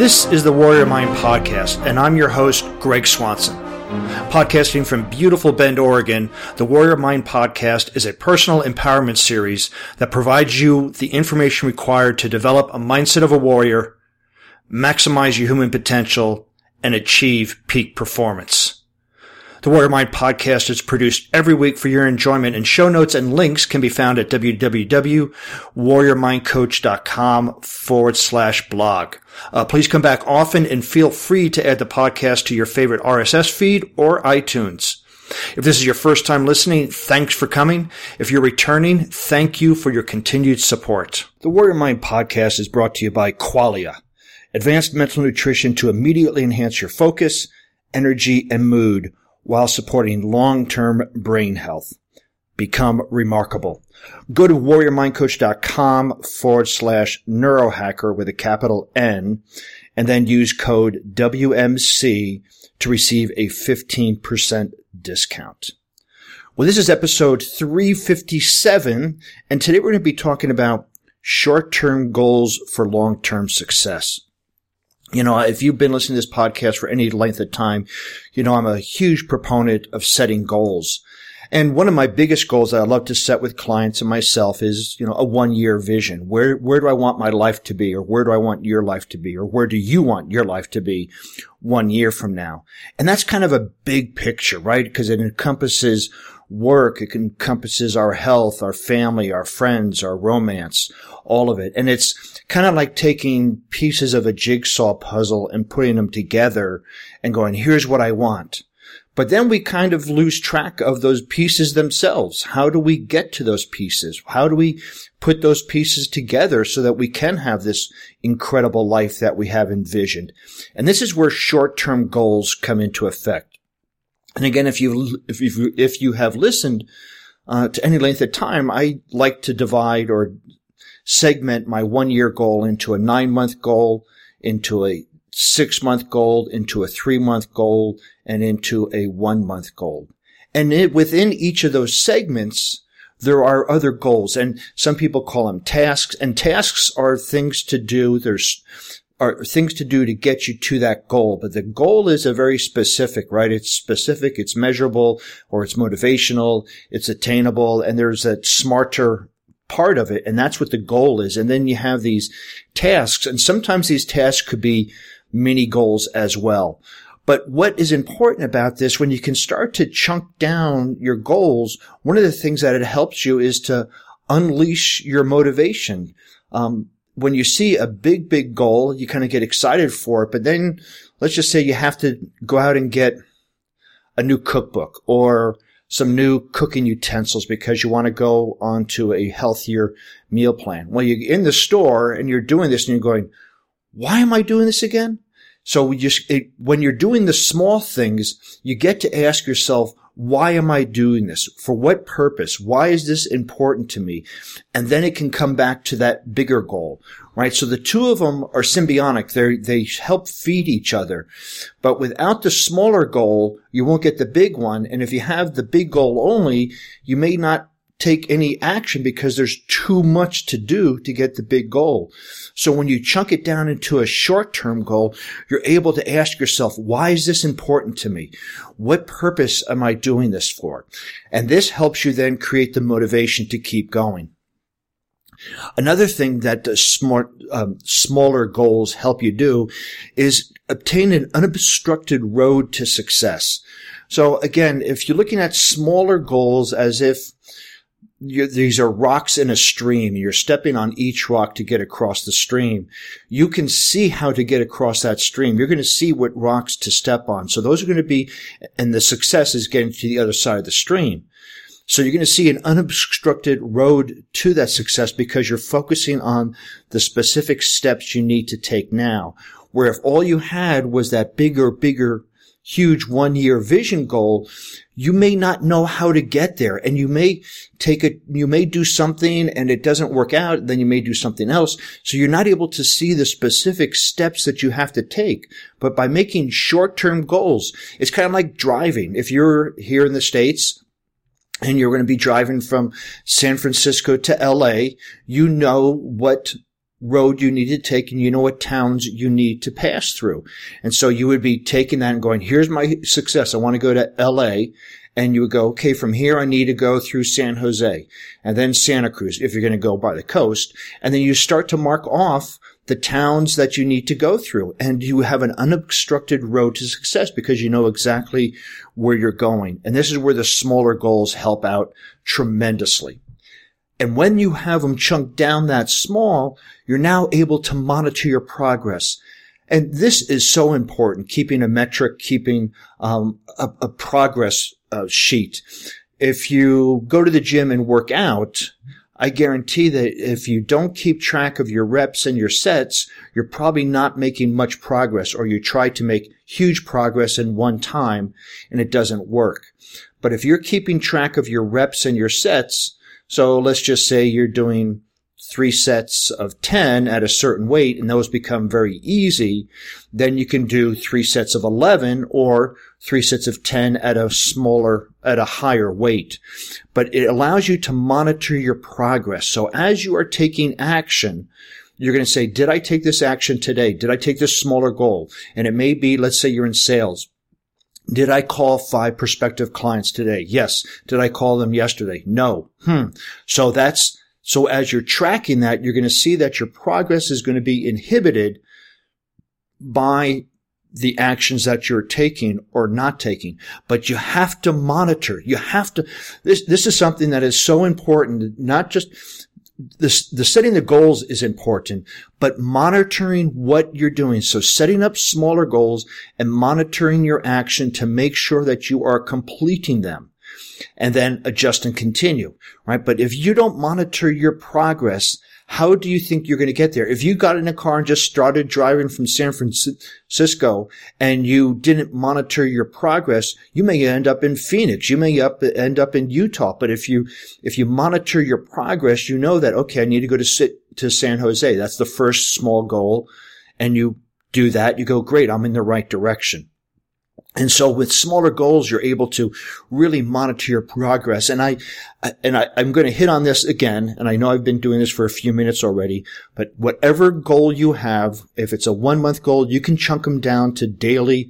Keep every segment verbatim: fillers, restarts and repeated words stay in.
This is the Warrior Mind Podcast, and I'm your host, Greg Swanson. Podcasting from beautiful Bend, Oregon, the Warrior Mind Podcast is a personal empowerment series that provides you the information required to develop a mindset of a warrior, maximize your human potential, and achieve peak performance. The Warrior Mind Podcast is produced every week for your enjoyment, and show notes and links can be found at www.warriormindcoach.com forward slash blog. Uh, please come back often and feel free to add the podcast to your favorite R S S feed or iTunes. If this is your first time listening, thanks for coming. If you're returning, thank you for your continued support. The Warrior Mind Podcast is brought to you by Qualia, advanced mental nutrition to immediately enhance your focus, energy, and mood, while supporting long-term brain health. Become remarkable. Go to warriormindcoach.com forward slash neurohacker with a capital N, and then use code W M C to receive a fifteen percent discount. Well, this is episode three fifty-seven, and today we're going to be talking about short-term goals for long-term success. You know, if you've been listening to this podcast for any length of time, you know I'm a huge proponent of setting goals. And one of my biggest goals that I love to set with clients and myself is, you know, a one-year vision. Where, where do I want my life to be? Or where do I want your life to be? Or where do you want your life to be one year from now? And that's kind of a big picture, right? Because it encompasses work. It encompasses our health, our family, our friends, our romance, all of it. And it's kind of like taking pieces of a jigsaw puzzle and putting them together and going, here's what I want. But then we kind of lose track of those pieces themselves. How do we get to those pieces? How do we put those pieces together so that we can have this incredible life that we have envisioned? And this is where short-term goals come into effect. And again, if you if you if you have listened uh, to any length of time, I like to divide or segment my one-year goal into a nine-month goal, into a six-month goal, into a three-month goal, and into a one-month goal. And it, within each of those segments, there are other goals, and some people call them tasks. And tasks are things to do. There's are things to do to get you to that goal. But the goal is a very specific, right? It's specific, it's measurable, or it's motivational, it's attainable, and there's that smarter part of it, and that's what the goal is. And then you have these tasks, and sometimes these tasks could be mini goals as well. But what is important about this, when you can start to chunk down your goals, one of the things that it helps you is to unleash your motivation. Um, when you see a big, big goal, you kind of get excited for it, but then let's just say you have to go out and get a new cookbook or some new cooking utensils because you want to go onto a healthier meal plan. Well, you're in the store and you're doing this and you're going, why am I doing this again? So we just, it, when you're doing the small things, you get to ask yourself, why am I doing this? For what purpose? Why is this important to me? And then it can come back to that bigger goal, right? So the two of them are symbiotic. They they help feed each other. But without the smaller goal, you won't get the big one. And if you have the big goal only, you may not take any action because there's too much to do to get the big goal. So when you chunk it down into a short-term goal, you're able to ask yourself, why is this important to me? What purpose am I doing this for? And this helps you then create the motivation to keep going. Another thing that the smart, um, smaller goals help you do is obtain an unobstructed road to success. So again, if you're looking at smaller goals as if You're, these are rocks in a stream. You're stepping on each rock to get across the stream. You can see how to get across that stream. You're going to see what rocks to step on. So those are going to be, and the success is getting to the other side of the stream. So you're going to see an unobstructed road to that success because you're focusing on the specific steps you need to take now. Where if all you had was that bigger, bigger, huge one-year vision goal, you may not know how to get there, and you may take it, you may do something and it doesn't work out, then you may do something else. So you're not able to see the specific steps that you have to take. But by making short-term goals, it's kind of like driving. If you're here in the States and you're going to be driving from San Francisco to L A, you know what road you need to take and you know what towns you need to pass through. And so you would be taking that and going, here's my success. I want to go to L A. And you would go, okay, from here I need to go through San Jose and then Santa Cruz if you're going to go by the coast. And then you start to mark off the towns that you need to go through, and you have an unobstructed road to success because you know exactly where you're going. And this is where the smaller goals help out tremendously. And when you have them chunked down that small, you're now able to monitor your progress. And this is so important, keeping a metric, keeping um, a, a progress uh, sheet. If you go to the gym and work out, I guarantee that if you don't keep track of your reps and your sets, you're probably not making much progress, or you try to make huge progress in one time and it doesn't work. But if you're keeping track of your reps and your sets, so let's just say you're doing three sets of ten at a certain weight and those become very easy, then you can do three sets of eleven or three sets of ten at a smaller, at a higher weight. But it allows you to monitor your progress. So as you are taking action, you're going to say, did I take this action today? Did I take this smaller goal? And it may be, let's say you're in sales. Did I call five prospective clients today? Yes. Did I call them yesterday? No. Hmm. So that's, so as you're tracking that, you're going to see that your progress is going to be inhibited by the actions that you're taking or not taking. But you have to monitor. You have to, this, this is something that is so important, not just this, the setting the goals is important, but monitoring what you're doing. So setting up smaller goals and monitoring your action to make sure that you are completing them. And then adjust and continue, right? But if you don't monitor your progress, how do you think you're going to get there? If you got in a car and just started driving from San Francisco and you didn't monitor your progress, you may end up in Phoenix. You may up, end up in Utah. But if you, if you monitor your progress, you know that, okay, I need to go to sit to San Jose. That's the first small goal. And you do that. You go, great, I'm in the right direction. And so with smaller goals, you're able to really monitor your progress. And I, and I, I'm going to hit on this again. And I know I've been doing this for a few minutes already, but whatever goal you have, if it's a one month goal, you can chunk them down to daily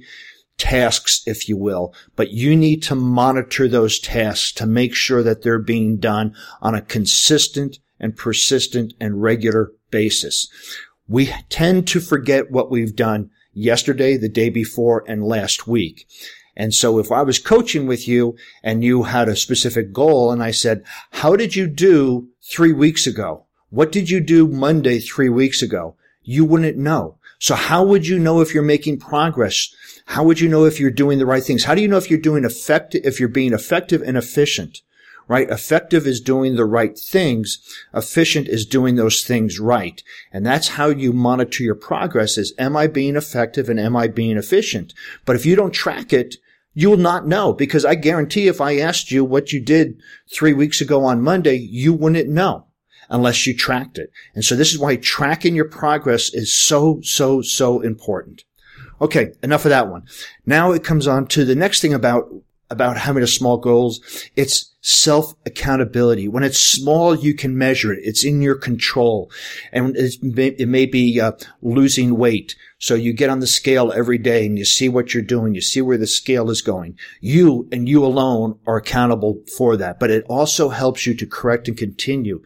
tasks, if you will, but you need to monitor those tasks to make sure that they're being done on a consistent and persistent and regular basis. We tend to forget what we've done yesterday, the day before, and last week. And so if I was coaching with you and you had a specific goal and I said, how did you do three weeks ago? What did you do Monday three weeks ago? You wouldn't know. So how would you know if you're making progress? How would you know if you're doing the right things? How do you know if you're doing effective, if you're being effective and efficient? Right? Effective is doing the right things. Efficient is doing those things right. And that's how you monitor your progress is, am I being effective and am I being efficient? But if you don't track it, you'll not know, because I guarantee if I asked you what you did three weeks ago on Monday, you wouldn't know unless you tracked it. And so this is why tracking your progress is so, so, so important. Okay, enough of that one. Now it comes on to the next thing about about having a small goals. It's self-accountability. When it's small, you can measure it. It's in your control. And it's, it may be uh, losing weight. So you get on the scale every day and you see what you're doing. You see where the scale is going. You and you alone are accountable for that. But it also helps you to correct and continue.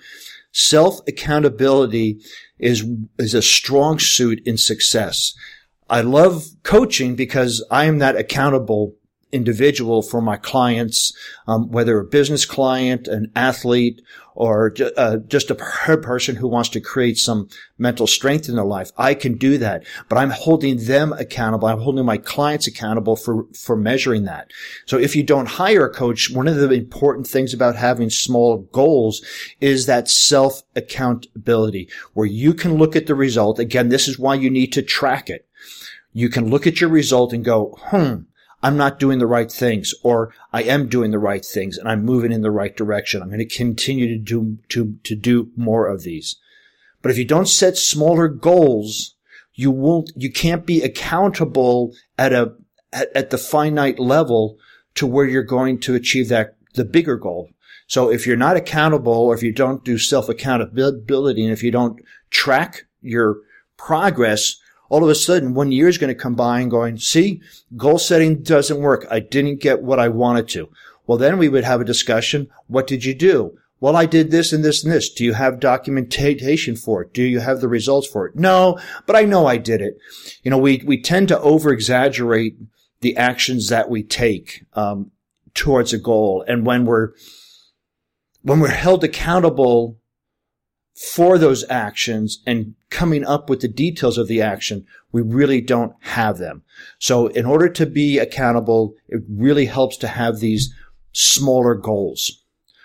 Self-accountability is, is a strong suit in success. I love coaching because I am that accountable individual for my clients, um, whether a business client, an athlete, or ju- uh, just a person who wants to create some mental strength in their life. I can do that, but I'm holding them accountable. I'm holding my clients accountable for, for measuring that. So if you don't hire a coach, one of the important things about having small goals is that self-accountability, where you can look at the result. Again, this is why you need to track it. You can look at your result and go, hmm, I'm not doing the right things, or I am doing the right things and I'm moving in the right direction. I'm going to continue to do, to, to do more of these. But if you don't set smaller goals, you won't, you can't be accountable at a, at, at the finite level to where you're going to achieve that, the bigger goal. So if you're not accountable, or if you don't do self-accountability, and if you don't track your progress, all of a sudden one year is going to come by and going, see, goal setting doesn't work. I didn't get what I wanted to. Well, then we would have a discussion. What did you do? Well, I did this and this and this. Do you have documentation for it? Do you have the results for it? No, but I know I did it. You know, we, we tend to over-exaggerate the actions that we take, um, towards a goal. And when we're, when we're held accountable for those actions and coming up with the details of the action, we really don't have them. So in order to be accountable, it really helps to have these smaller goals.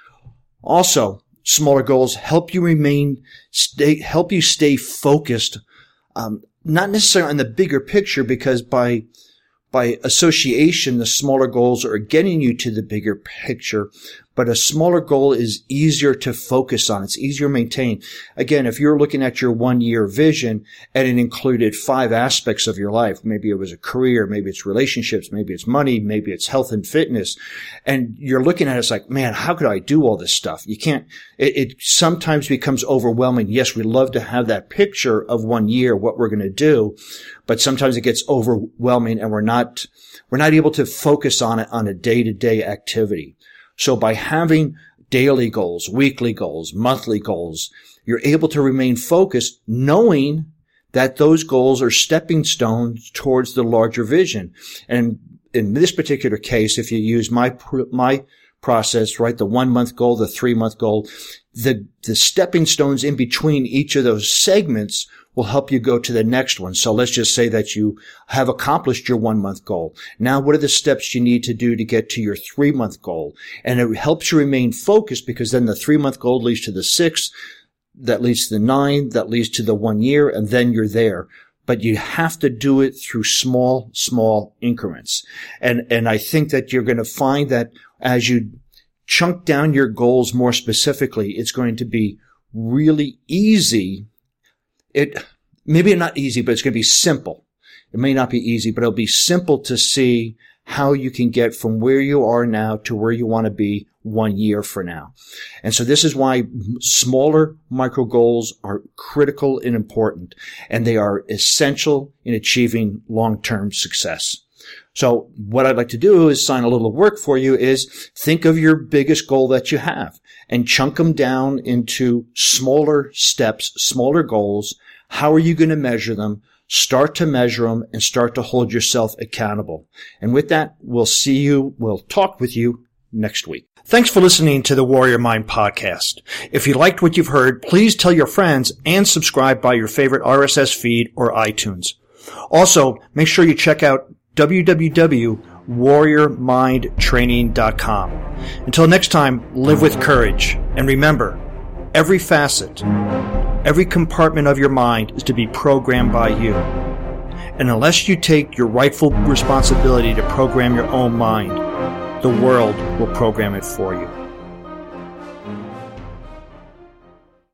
Also, smaller goals help you remain, stay, help you stay focused, um, not necessarily on the bigger picture, because by, by association, the smaller goals are getting you to the bigger picture. But a smaller goal is easier to focus on. It's easier to maintain. Again, if you're looking at your one-year vision and it included five aspects of your life, maybe it was a career, maybe it's relationships, maybe it's money, maybe it's health and fitness, and you're looking at it, it's like, man, how could I do all this stuff? You can't, it, it sometimes becomes overwhelming. Yes, we love to have that picture of one year, what we're going to do, but sometimes it gets overwhelming and we're not, we're not able to focus on it on a day-to-day activity. So by having daily goals, weekly goals, monthly goals, you're able to remain focused, knowing that those goals are stepping stones towards the larger vision. And in this particular case, if you use my my process, right, the one month goal, the three month goal, the the stepping stones in between each of those segments will help you go to the next one. So let's just say that you have accomplished your one month goal. Now, what are the steps you need to do to get to your three month goal? And it helps you remain focused, because then the three month goal leads to the six, that leads to the nine, that leads to the one year, and then you're there. But you have to do it through small, small increments. And, and I think that you're going to find that as you chunk down your goals more specifically, it's going to be really easy. It, maybe not easy, but it's going to be simple. It may not be easy, but it'll be simple to see how you can get from where you are now to where you want to be one year from now. And so this is why smaller micro goals are critical and important, and they are essential in achieving long-term success. So what I'd like to do is assign a little work for you is think of your biggest goal that you have and chunk them down into smaller steps, smaller goals. How are you going to measure them? Start to measure them and start to hold yourself accountable. And with that, we'll see you, we'll talk with you next week. Thanks for listening to the Warrior Mind podcast. If you liked what you've heard, please tell your friends and subscribe by your favorite R S S feed or iTunes. Also, make sure you check out w w w dot warrior mind training dot com. Until next time, live with courage. And remember, every facet, every compartment of your mind is to be programmed by you. And unless you take your rightful responsibility to program your own mind, the world will program it for you.